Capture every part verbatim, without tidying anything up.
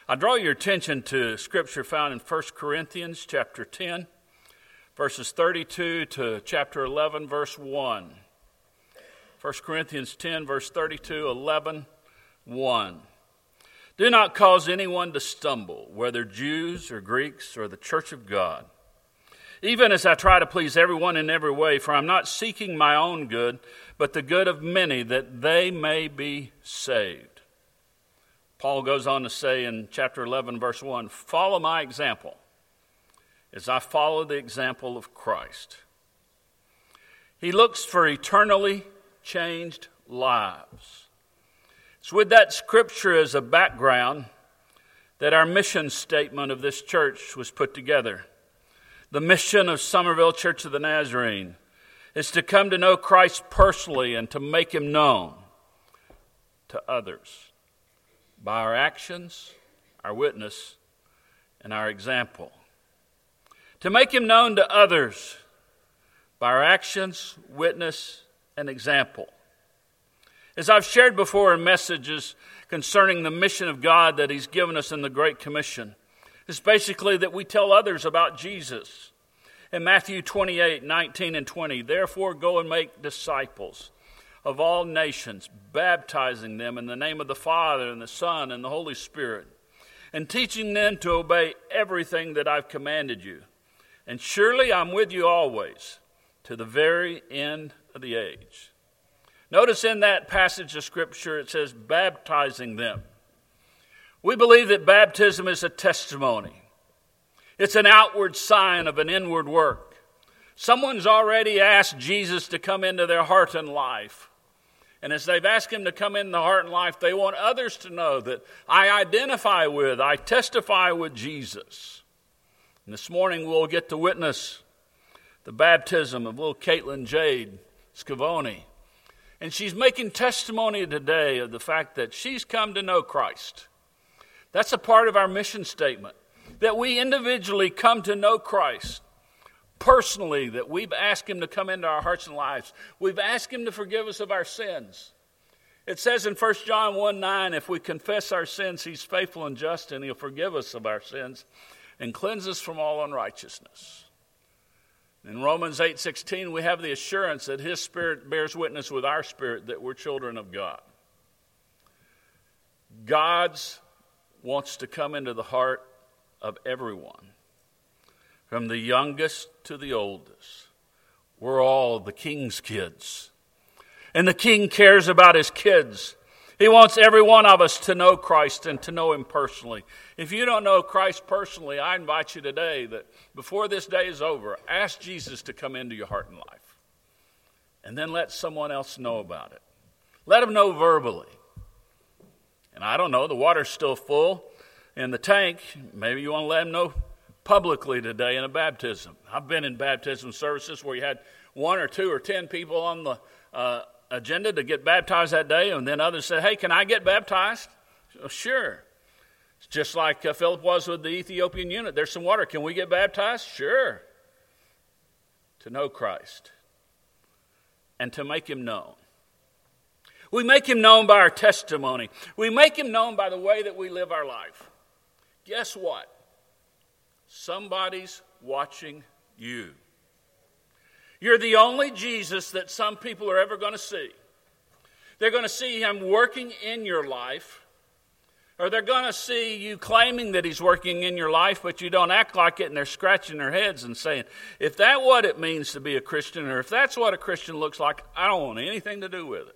I draw your attention to scripture found in First Corinthians chapter ten, verses thirty-two to chapter eleven, verse one. First Corinthians ten, verse thirty-two, eleven, one. Do not cause anyone to stumble, whether Jews or Greeks or the church of God, even as I try to please everyone in every way, for I'm not seeking my own good, but the good of many, that they may be saved. Paul goes on to say in chapter eleven, verse one, follow my example as I follow the example of Christ. He looks for eternally changed lives. It's with that scripture as a background that our mission statement of this church was put together. The mission of Somerville Church of the Nazarene is to come to know Christ personally and to make him known to others by our actions, our witness, and our example. To make him known to others by our actions, witness, and example. As I've shared before in messages concerning the mission of God that he's given us in the Great Commission, it's basically that we tell others about Jesus. In Matthew twenty-eight, nineteen and twenty, therefore go and make disciples of all nations, baptizing them in the name of the Father and the Son and the Holy Spirit, and teaching them to obey everything that I've commanded you. And surely I'm with you always, to the very end of the age. Notice in that passage of Scripture it says, baptizing them. We believe that baptism is a testimony. It's an outward sign of an inward work. Someone's already asked Jesus to come into their heart and life. And as they've asked him to come into the heart and life, they want others to know that I identify with, I testify with Jesus. And this morning we'll get to witness the baptism of little Caitlin Jade Scavone. And she's making testimony today of the fact that she's come to know Christ. That's a part of our mission statement, that we individually come to know Christ. Personally, that we've asked him to come into our hearts and lives. We've asked him to forgive us of our sins. It says in First John one nine, if we confess our sins, he's faithful and just, and he'll forgive us of our sins and cleanse us from all unrighteousness. In Romans eight sixteen, we have the assurance that his Spirit bears witness with our spirit that we're children of God. God wants to come into the heart of everyone. From the youngest to the oldest, we're all the king's kids. And the king cares about his kids. He wants every one of us to know Christ and to know him personally. If you don't know Christ personally, I invite you today that before this day is over, ask Jesus to come into your heart and life. And then let someone else know about it. Let them know verbally. And I don't know, the water's still full in the tank. Maybe you want to let them know publicly today in a baptism. I've been in baptism services where you had one or two or ten people on the uh, agenda to get baptized that day, and then others said, hey, can I get baptized? Oh, sure. It's just like uh, Philip was with the Ethiopian eunuch. There's some water. Can we get baptized? Sure. To know Christ and to make him known. We make him known by our testimony. We make him known by the way that we live our life. Guess what? Somebody's watching you. You're the only Jesus that some people are ever going to see. They're going to see him working in your life, or they're going to see you claiming that he's working in your life, but you don't act like it, and they're scratching their heads and saying, if that's what it means to be a Christian, or if that's what a Christian looks like, I don't want anything to do with it.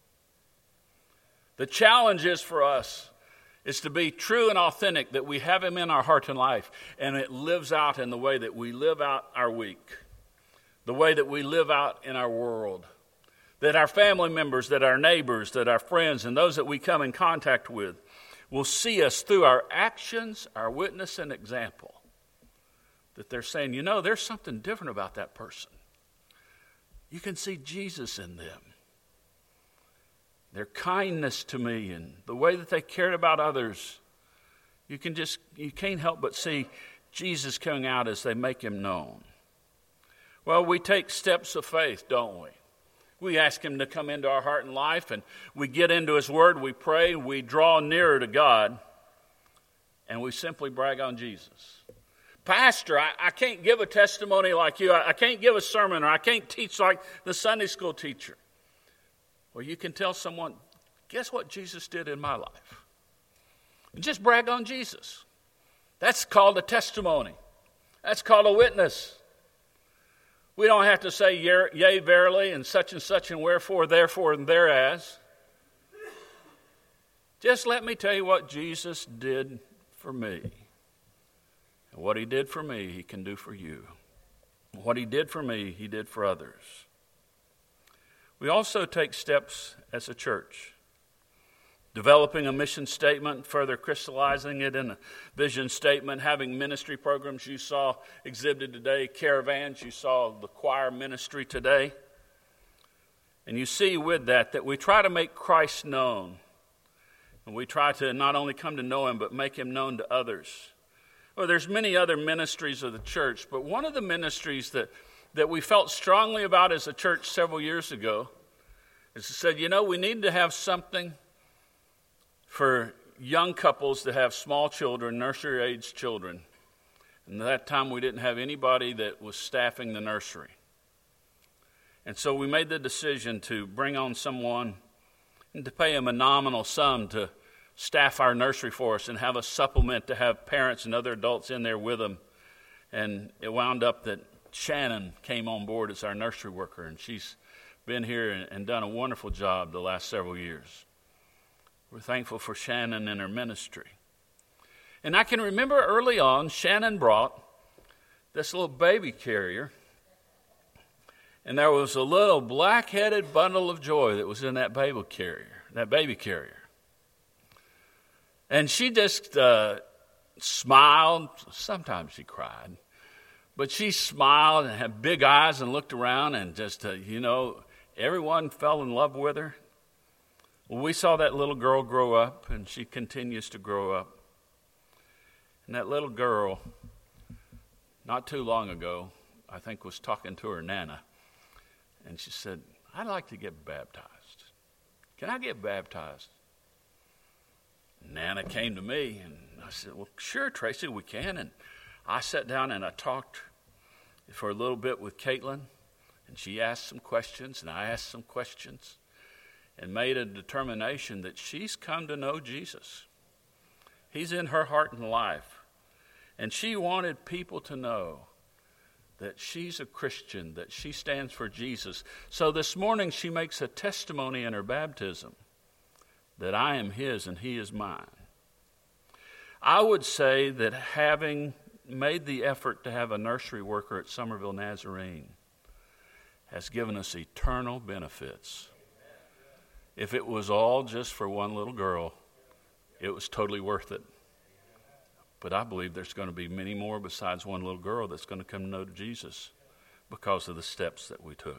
The challenge is for us is to be true and authentic, that we have him in our heart and life, and it lives out in the way that we live out our week, the way that we live out in our world, that our family members, that our neighbors, that our friends, and those that we come in contact with will see us through our actions, our witness, and example, that they're saying, you know, there's something different about that person. You can see Jesus in them. Their kindness to me and the way that they cared about others, you can just, you can't help but see Jesus coming out as they make him known. Well, we take steps of faith, don't we? We ask him to come into our heart and life, and we get into his word, we pray, we draw nearer to God. and we simply brag on Jesus. Pastor, I, I can't give a testimony like you. I, I can't give a sermon, or I can't teach like the Sunday school teacher. Well, you can tell someone, guess what Jesus did in my life? And just brag on Jesus. That's called a testimony. That's called a witness. We don't have to say, yea, verily, and such and such, and wherefore, therefore, and thereas. Just let me tell you what Jesus did for me. And what he did for me, he can do for you. What he did for me, he did for others. We also take steps as a church, developing a mission statement, further crystallizing it in a vision statement, having ministry programs you saw exhibited today, caravans, you saw the choir ministry today. And you see with that that we try to make Christ known. And we try to not only come to know him, but make him known to others. Well, there's many other ministries of the church, but one of the ministries that, that we felt strongly about as a church several years ago is to say, you know, we need to have something for young couples that have small children, nursery-age children. And at that time, we didn't have anybody that was staffing the nursery. And so we made the decision to bring on someone and to pay him a nominal sum to staff our nursery for us and have a supplement to have parents and other adults in there with them. And it wound up that Shannon came on board as our nursery worker, and she's been here and, and done a wonderful job the last several years. We're thankful for Shannon and her ministry. And I can remember early on, Shannon brought this little baby carrier, and there was a little black-headed bundle of joy that was in that baby carrier, that baby carrier. And she just uh, smiled. Sometimes she cried. But she smiled and had big eyes and looked around and just, uh, you know, everyone fell in love with her. Well, we saw that little girl grow up, and she continues to grow up. And that little girl, not too long ago, I think was talking to her Nana. And she said, I'd like to get baptized. Can I get baptized? Nana came to me, and I said, well, sure, Tracy, we can. And I sat down and I talked for a little bit with Caitlin, and she asked some questions, and I asked some questions, and made a determination that she's come to know Jesus. He's in her heart and life. And she wanted people to know that she's a Christian, that she stands for Jesus. So this morning she makes a testimony in her baptism that I am his and he is mine. I would say that having made the effort to have a nursery worker at Somerville Nazarene has given us eternal benefits. If it was all just for one little girl, it was totally worth it. But I believe there's going to be many more besides one little girl that's going to come to know Jesus because of the steps that we took.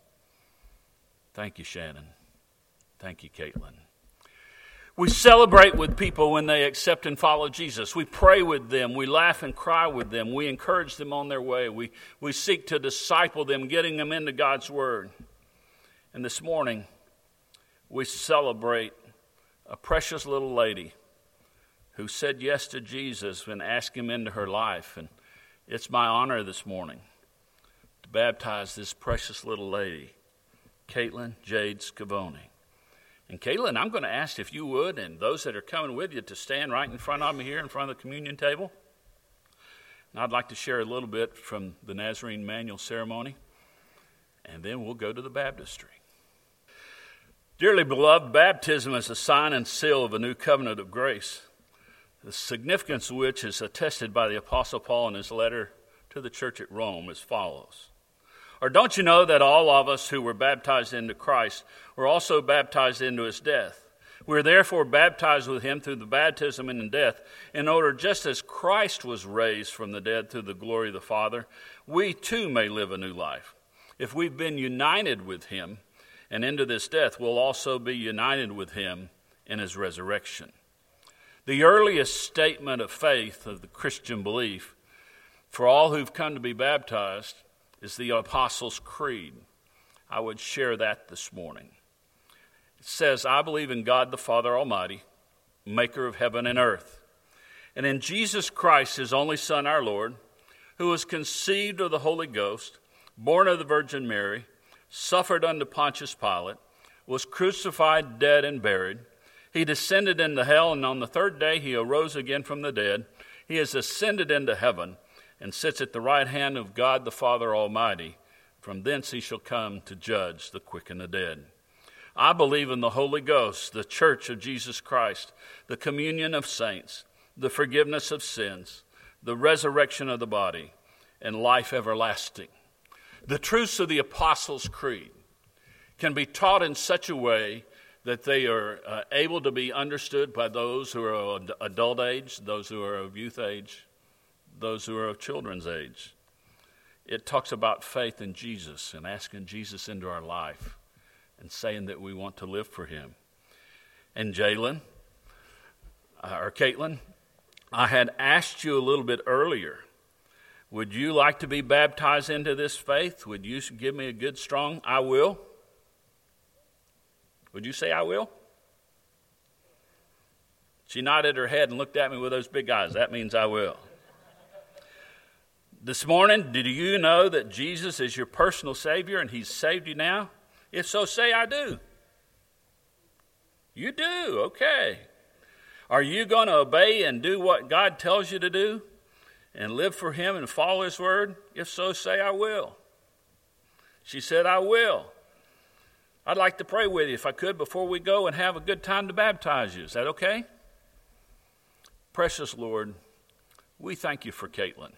Thank you, Shannon. Thank you, Caitlin. We celebrate with people when they accept and follow Jesus. We pray with them. We laugh and cry with them. We encourage them on their way. We, we seek to disciple them, getting them into God's Word. And this morning, we celebrate a precious little lady who said yes to Jesus and asked him into her life. And it's my honor this morning to baptize this precious little lady, Caitlin Jade Scavone. And Caitlin, I'm going to ask if you would, and those that are coming with you, to stand right in front of me here in front of the communion table. And I'd like to share a little bit from the Nazarene Manual ceremony, and then we'll go to the baptistry. Dearly beloved, baptism is a sign and seal of a new covenant of grace, the significance of which is attested by the Apostle Paul in his letter to the church at Rome as follows. Or don't you know that all of us who were baptized into Christ were also baptized into his death? We are therefore baptized with him through the baptism into death, in order just as Christ was raised from the dead through the glory of the Father, we too may live a new life. If we've been united with him and into this death, we'll also be united with him in his resurrection. The earliest statement of faith of the Christian belief for all who've come to be baptized is the Apostles' Creed. I would share that this morning. It says, I believe in God the Father Almighty, maker of heaven and earth, And in Jesus Christ, his only Son, our Lord, who was conceived of the Holy Ghost, born of the Virgin Mary, suffered under Pontius Pilate, was crucified, dead, and buried. He descended into hell, and on the third day he arose again from the dead. He has ascended into heaven and sits at the right hand of God the Father Almighty. From thence he shall come to judge the quick and the dead. I believe in the Holy Ghost, the church of Jesus Christ, the communion of saints, the forgiveness of sins, the resurrection of the body, and life everlasting. The truths of the Apostles' Creed can be taught in such a way that they are uh, able to be understood by those who are of adult age, those who are of youth age, those who are of children's age. It talks about faith in Jesus and asking Jesus into our life and saying that we want to live for him. And Jalen, uh, or Caitlin, I had asked you a little bit earlier, would you like to be baptized into this faith? Would you give me a good, strong, I will? Would you say I will? She nodded her head and looked at me with those big eyes. That means I will. This morning, did you know that Jesus is your personal Savior and he's saved you now? If so, say I do. You do, okay. Are you going to obey and do what God tells you to do and live for him and follow his word? If so, say I will. She said, I will. I'd like to pray with you if I could before we go and have a good time to baptize you. Is that okay? Precious Lord, we thank you for Caitlin.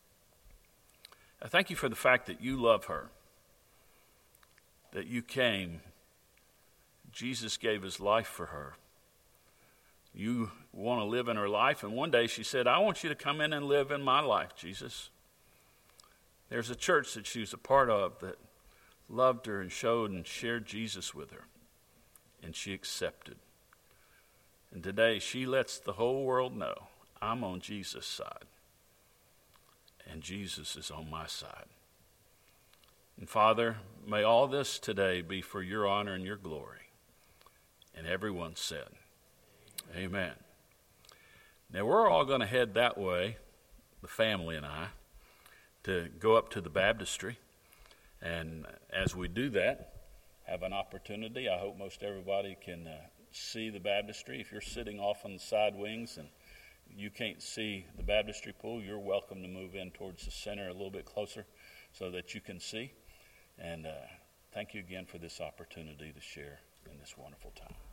I thank you for the fact that you love her, that you came. Jesus gave his life for her. You want to live in her life, and one day she said, I want you to come in and live in my life, Jesus. There's a church that she was a part of that loved her and showed and shared Jesus with her, and she accepted. And today she lets the whole world know, I'm on Jesus' side, and Jesus is on my side. And Father, may all this today be for your honor and your glory. And everyone said, amen. Now we're all going to head that way, the family and I, to go up to the baptistry. And as we do that, have an opportunity. I hope most everybody can uh, see the baptistry. If you're sitting off on the side wings and you can't see the baptistry pool, you're welcome to move in towards the center a little bit closer so that you can see. And uh, thank you again for this opportunity to share in this wonderful time.